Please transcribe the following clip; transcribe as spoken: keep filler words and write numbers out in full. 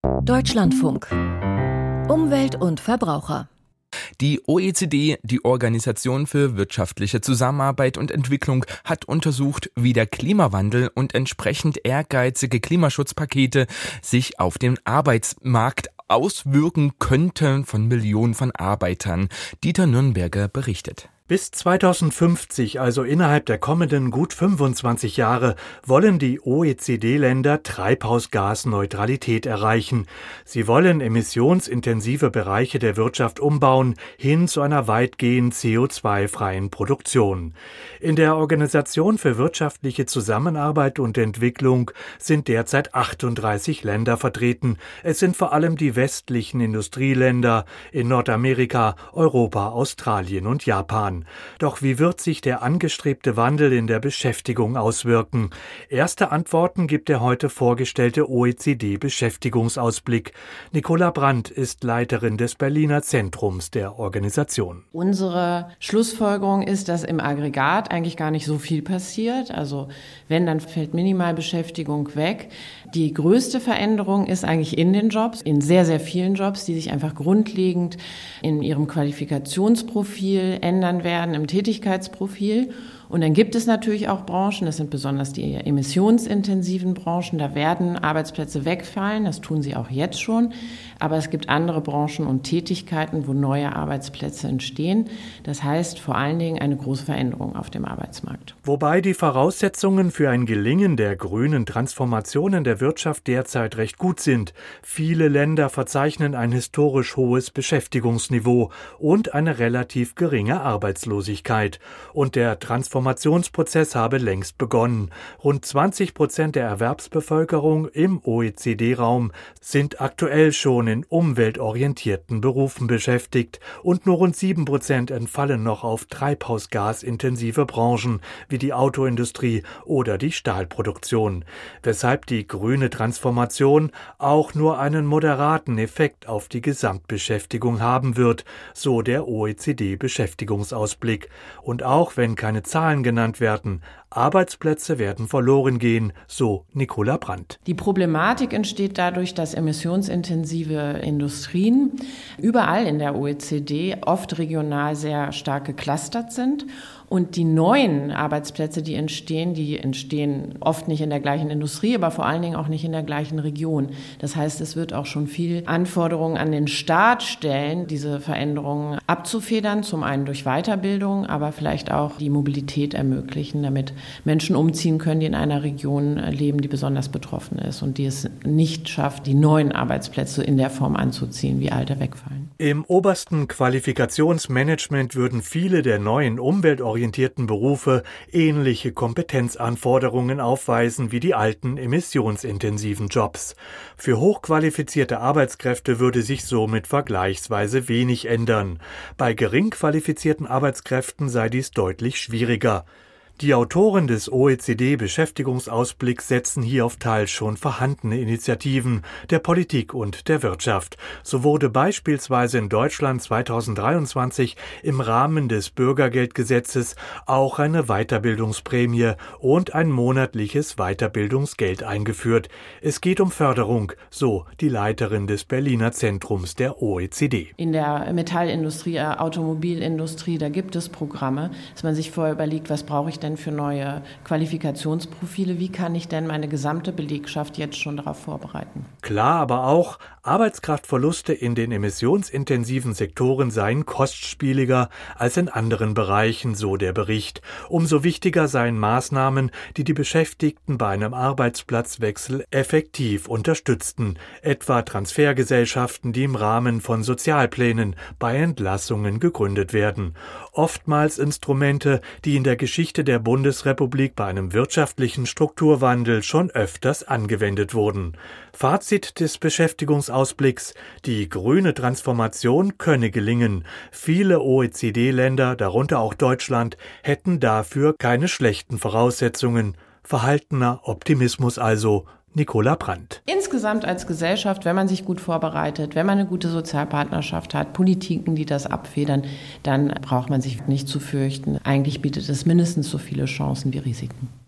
Deutschlandfunk. Umwelt und Verbraucher. Die O E C D, die Organisation für wirtschaftliche Zusammenarbeit und Entwicklung, hat untersucht, wie der Klimawandel und entsprechend ehrgeizige Klimaschutzpakete sich auf den Arbeitsmarkt auswirken könnten von Millionen von Arbeitern. Dieter Nürnberger berichtet. Bis zweitausendfünfzig, also innerhalb der kommenden gut fünfundzwanzig Jahre, wollen die O E C D-Länder Treibhausgasneutralität erreichen. Sie wollen emissionsintensive Bereiche der Wirtschaft umbauen, hin zu einer weitgehend C O zwei freien Produktion. In der Organisation für wirtschaftliche Zusammenarbeit und Entwicklung sind derzeit achtunddreißig Länder vertreten. Es sind vor allem die westlichen Industrieländer in Nordamerika, Europa, Australien und Japan. Doch wie wird sich der angestrebte Wandel in der Beschäftigung auswirken? Erste Antworten gibt der heute vorgestellte O E C D-Beschäftigungsausblick. Nicola Brandt ist Leiterin des Berliner Zentrums der Organisation. Unsere Schlussfolgerung ist, dass im Aggregat eigentlich gar nicht so viel passiert. Also wenn, dann fällt Minimalbeschäftigung weg. Die größte Veränderung ist eigentlich in den Jobs, in sehr, sehr vielen Jobs, die sich einfach grundlegend in ihrem Qualifikationsprofil ändern werden, im Tätigkeitsprofil. Und dann gibt es natürlich auch Branchen, das sind besonders die emissionsintensiven Branchen, da werden Arbeitsplätze wegfallen, das tun sie auch jetzt schon. Aber es gibt andere Branchen und Tätigkeiten, wo neue Arbeitsplätze entstehen. Das heißt vor allen Dingen eine große Veränderung auf dem Arbeitsmarkt. Wobei die Voraussetzungen für ein Gelingen der grünen Transformationen der Wirtschaft derzeit recht gut sind. Viele Länder verzeichnen ein historisch hohes Beschäftigungsniveau und eine relativ geringe Arbeitslosigkeit. Und der Transformationsprozess habe längst begonnen. Rund zwanzig Prozent der Erwerbsbevölkerung im O E C D-Raum sind aktuell schon in umweltorientierten Berufen beschäftigt und nur rund sieben Prozent entfallen noch auf treibhausgasintensive Branchen wie die Autoindustrie oder die Stahlproduktion, weshalb die grüne Transformation auch nur einen moderaten Effekt auf die Gesamtbeschäftigung haben wird, so der O E C D-Beschäftigungsausblick. Und auch wenn keine Zahlen genannt werden, Arbeitsplätze werden verloren gehen, so Nicola Brandt. Die Problematik entsteht dadurch, dass emissionsintensive Industrien überall in der O E C D oft regional sehr stark geclustert sind. Und die neuen Arbeitsplätze, die entstehen, die entstehen oft nicht in der gleichen Industrie, aber vor allen Dingen auch nicht in der gleichen Region. Das heißt, es wird auch schon viel Anforderungen an den Staat stellen, diese Veränderungen abzufedern, zum einen durch Weiterbildung, aber vielleicht auch die Mobilität ermöglichen, damit Menschen umziehen können, die in einer Region leben, die besonders betroffen ist und die es nicht schafft, die neuen Arbeitsplätze in der Form anzuziehen, wie alte wegfallen. Im obersten Qualifikationsmanagement würden viele der neuen umweltorientierten Berufe ähnliche Kompetenzanforderungen aufweisen wie die alten emissionsintensiven Jobs. Für hochqualifizierte Arbeitskräfte würde sich somit vergleichsweise wenig ändern. Bei gering qualifizierten Arbeitskräften sei dies deutlich schwieriger. Die Autoren des O E C D-Beschäftigungsausblicks setzen hier auf teils schon vorhandene Initiativen der Politik und der Wirtschaft. So wurde beispielsweise in Deutschland zweitausenddreiundzwanzig im Rahmen des Bürgergeldgesetzes auch eine Weiterbildungsprämie und ein monatliches Weiterbildungsgeld eingeführt. Es geht um Förderung, so die Leiterin des Berliner Zentrums der O E C D. In der Metallindustrie, Automobilindustrie, da gibt es Programme, dass man sich vorher überlegt, was brauche ich denn für neue Qualifikationsprofile? Wie kann ich denn meine gesamte Belegschaft jetzt schon darauf vorbereiten? Klar, aber auch, Arbeitskraftverluste in den emissionsintensiven Sektoren seien kostspieliger als in anderen Bereichen, so der Bericht. Umso wichtiger seien Maßnahmen, die die Beschäftigten bei einem Arbeitsplatzwechsel effektiv unterstützten, etwa Transfergesellschaften, die im Rahmen von Sozialplänen bei Entlassungen gegründet werden. Oftmals Instrumente, die in der Geschichte der Bundesrepublik bei einem wirtschaftlichen Strukturwandel schon öfters angewendet wurden. Fazit des Beschäftigungsausblicks: Die grüne Transformation könne gelingen. Viele O E C D-Länder, darunter auch Deutschland, hätten dafür keine schlechten Voraussetzungen. Verhaltener Optimismus also. Nicola Brandt. Insgesamt als Gesellschaft, wenn man sich gut vorbereitet, wenn man eine gute Sozialpartnerschaft hat, Politiken, die das abfedern, dann braucht man sich nicht zu fürchten. Eigentlich bietet es mindestens so viele Chancen wie Risiken.